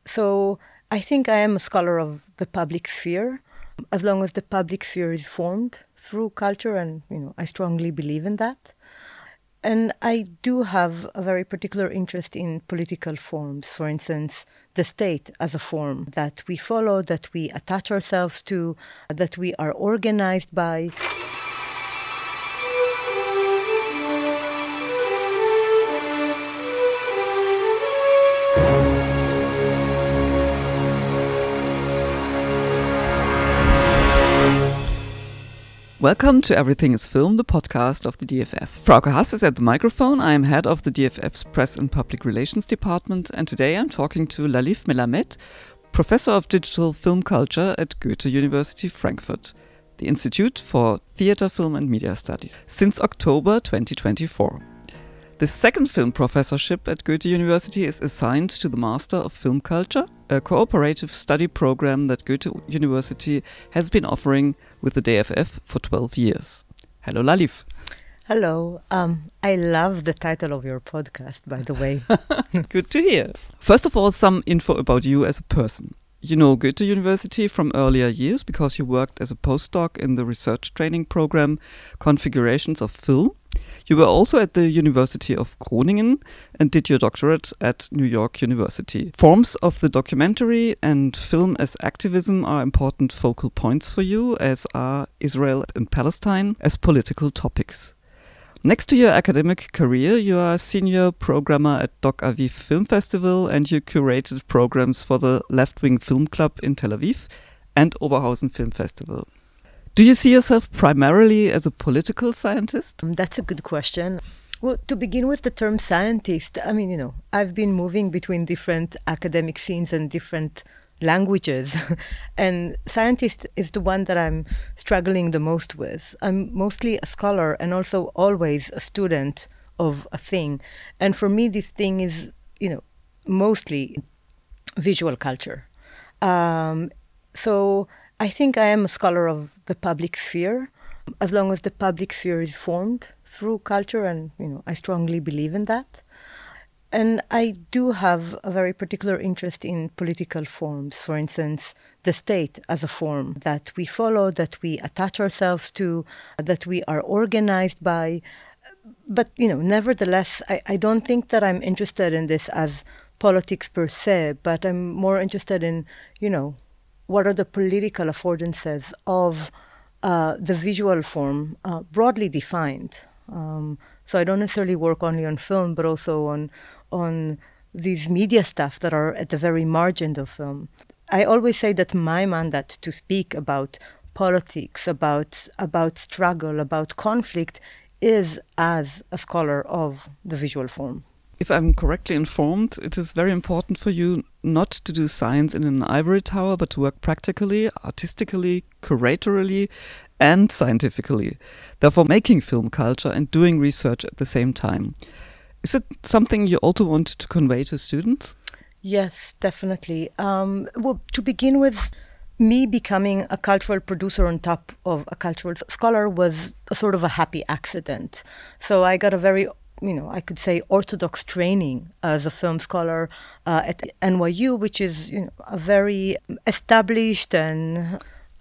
So I think I am a scholar of the public sphere, as long as the public sphere is formed through culture, and I strongly believe in that. And I do have a very particular interest in political forms, for instance, the state as a form that we follow, that we attach ourselves to, that we are organized by. Welcome to Everything is Film, the podcast of the DFF. Frauke Hass is at the microphone. I am head of the DFF's Press and Public Relations Department, and today I'm talking to Lalif Melamed, Professor of Digital Film Culture at Goethe University Frankfurt, the Institute for Theatre, Film and Media Studies, since October 2024. The second film professorship at Goethe University is assigned to the Master of Film Culture, a cooperative study program that Goethe University has been offering with the DFF for 12 years. Hello, Lalif. Hello. I love the title of your podcast, by the way. Good to hear. First of all, some info about you as a person. You know Goethe University from earlier years because you worked as a postdoc in the research training program Configurations of Film. You were also at the University of Groningen and did your doctorate at New York University. Forms of the documentary and film as activism are important focal points for you, as are Israel and Palestine as political topics. Next to your academic career, you are a senior programmer at Doc Aviv Film Festival, and you curated programs for the Left Wing Film Club in Tel Aviv and Oberhausen Film Festival. Do you see yourself primarily as a political scientist? That's a good question. Well, to begin with the term scientist, I've been moving between different academic scenes and different languages. And scientist is the one that I'm struggling the most with. I'm mostly a scholar and also always a student of a thing. And for me, this thing is, mostly visual culture. So I think I am a scholar of the public sphere, as long as the public sphere is formed through culture, and I strongly believe in that. And I do have a very particular interest in political forms, for instance, the state as a form that we follow, that we attach ourselves to, that we are organized by. But, nevertheless, I don't think that I'm interested in this as politics per se, but I'm more interested in, what are the political affordances of the visual form, broadly defined. So I don't necessarily work only on film, but also on these media stuff that are at the very margin of film. I always say that my mandate to speak about politics, about struggle, about conflict, is as a scholar of the visual form. If I'm correctly informed, it is very important for you not to do science in an ivory tower, but to work practically, artistically, curatorially, and scientifically, therefore making film culture and doing research at the same time. Is it something you also want to convey to students? Yes, definitely. Well, to begin with, me becoming a cultural producer on top of a cultural scholar was a sort of a happy accident. So I got a very I could say orthodox training as a film scholar at NYU, which is a very established and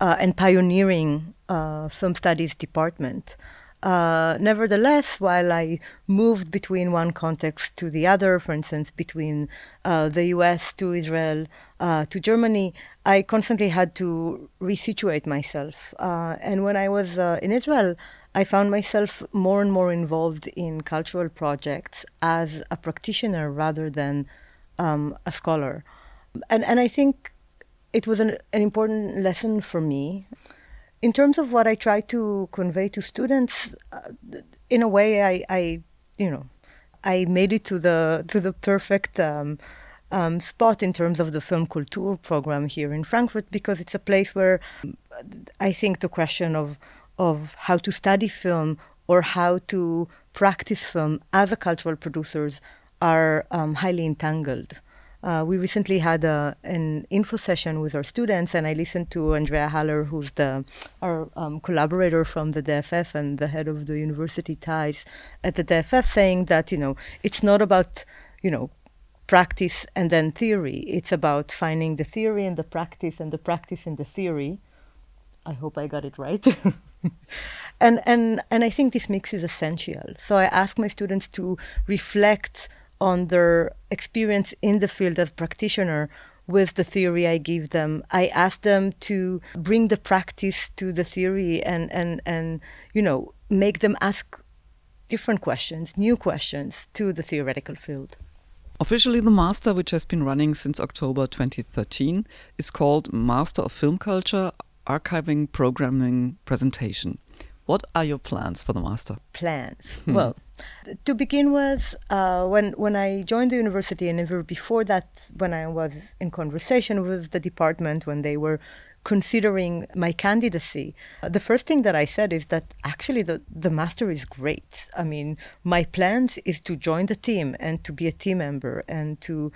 pioneering film studies department. Nevertheless, while I moved between one context to the other, for instance, between the US to Israel to Germany, I constantly had to resituate myself. And when I was in Israel, I found myself more and more involved in cultural projects as a practitioner rather than a scholar. And I think it was an important lesson for me. In terms of what I try to convey to students, in a way, I made it to the perfect spot in terms of the Film Kultur program here in Frankfurt, because it's a place where I think the question of how to study film or how to practice film as a cultural producers are highly entangled. We recently had an info session with our students, and I listened to Andrea Haller, who's our collaborator from the DFF and the head of the university ties at the DFF, saying that, it's not about, practice and then theory. It's about finding the theory and the practice and the practice and the theory. I hope I got it right. and I think this mix is essential. So I ask my students to reflect on their experience in the field as practitioner with the theory I give them. I ask them to bring the practice to the theory and make them ask different questions, new questions to the theoretical field. Officially, the Master, which has been running since October 2013, is called Master of Film Culture, Archiving, Programming, Presentation. What are your plans for the Master? Plans? Well, to begin with, when I joined the university, and even before that, when I was in conversation with the department, when they were considering my candidacy, the first thing that I said is that actually the Master is great. I mean, my plans is to join the team and to be a team member and to,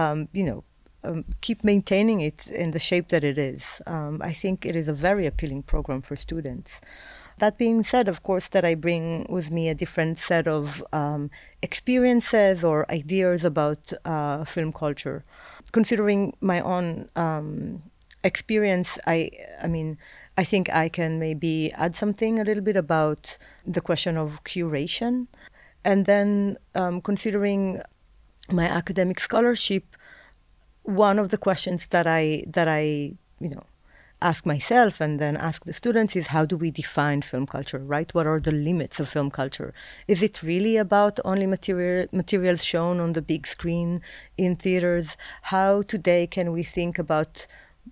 keep maintaining it in the shape that it is. I think it is a very appealing program for students. That being said, of course, that I bring with me a different set of experiences or ideas about film culture. Considering my own experience, I think I can maybe add something a little bit about the question of curation. And then considering my academic scholarship, one of the questions that I ask myself and then ask the students is, how do we define film culture, right? What are the limits of film culture? Is it really about only materials shown on the big screen in theaters? How today can we think about,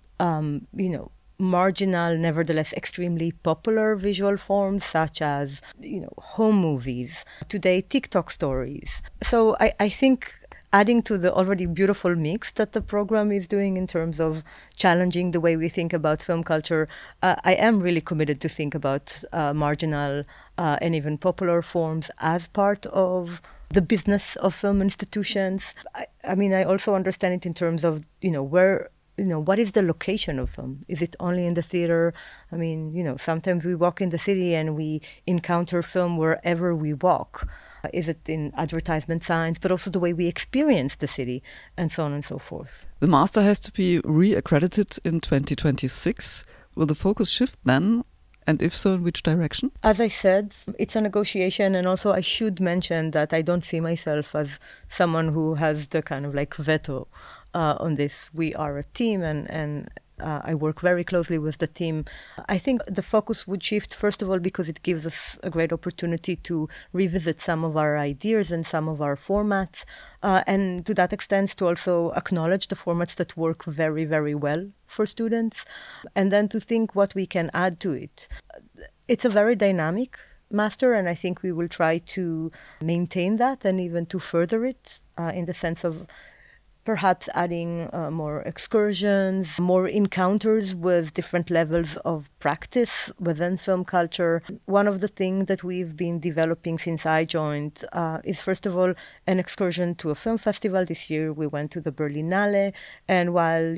marginal, nevertheless extremely popular visual forms such as, home movies, today TikTok stories? So I think adding to the already beautiful mix that the program is doing in terms of challenging the way we think about film culture, I am really committed to think about marginal and even popular forms as part of the business of film institutions. I also understand it in terms of, where, what is the location of film? Is it only in the theater? Sometimes we walk in the city and we encounter film wherever we walk. Is it in advertisement signs, but also the way we experience the city, and so on and so forth. The Master has to be re-accredited in 2026. Will the focus shift then? And if so, in which direction? As I said, it's a negotiation, and also I should mention that I don't see myself as someone who has the kind of veto on this. We are a team, and I work very closely with the team. I think the focus would shift, first of all, because it gives us a great opportunity to revisit some of our ideas and some of our formats, and to that extent to also acknowledge the formats that work very, very well for students, and then to think what we can add to it. It's a very dynamic Master, and I think we will try to maintain that and even to further it in the sense of perhaps adding more excursions, more encounters with different levels of practice within film culture. One of the things that we've been developing since I joined is, first of all, an excursion to a film festival. This year we went to the Berlinale, and while,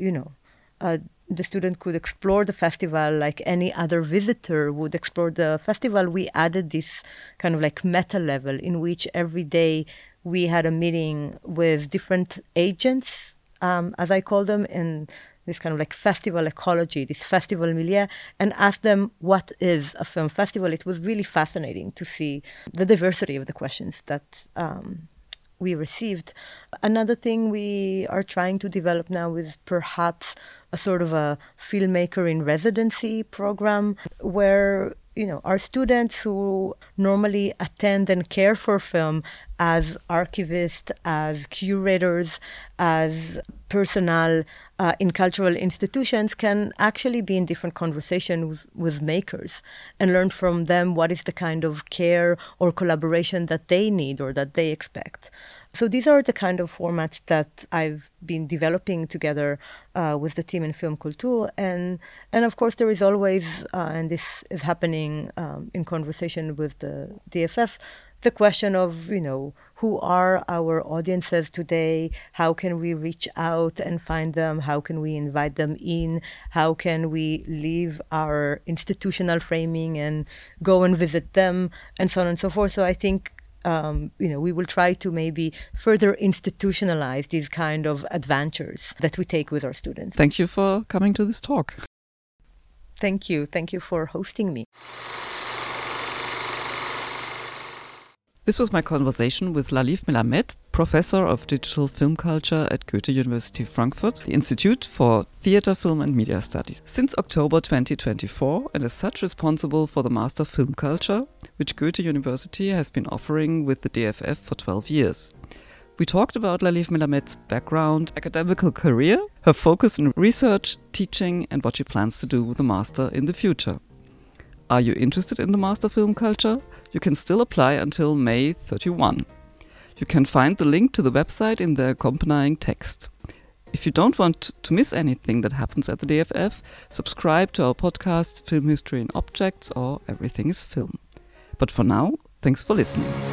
the student could explore the festival like any other visitor would explore the festival, we added this kind of meta level in which every day we had a meeting with different agents, as I call them, in this kind of festival ecology, this festival milieu, and asked them what is a film festival. It was really fascinating to see the diversity of the questions that we received. Another thing we are trying to develop now is perhaps a sort of a filmmaker in residency program where our students who normally attend and care for film as archivists, as curators, as personnel in cultural institutions can actually be in different conversations with makers and learn from them what is the kind of care or collaboration that they need or that they expect. So these are the kind of formats that I've been developing together with the team in Film Kultur. And of course, there is always, and this is happening in conversation with the DFF, the question of, who are our audiences today? How can we reach out and find them? How can we invite them in? How can we leave our institutional framing and go and visit them? And so on and so forth. So I think we will try to maybe further institutionalize these kind of adventures that we take with our students. Thank you for coming to this talk. Thank you. Thank you for hosting me. This was my conversation with Lalif Melamed, Professor of Digital Film Culture at Goethe University Frankfurt, the Institute for Theatre, Film and Media Studies, since October 2024, and as such responsible for the Master Film Culture, which Goethe University has been offering with the DFF for 12 years. We talked about Lalif Melamed's background, academical career, her focus on research, teaching, and what she plans to do with the Master in the future. Are you interested in the Master Film Culture? You can still apply until May 31. You can find the link to the website in the accompanying text. If you don't want to miss anything that happens at the DFF, subscribe to our podcast Film History in Objects or Everything is Film. But for now, thanks for listening.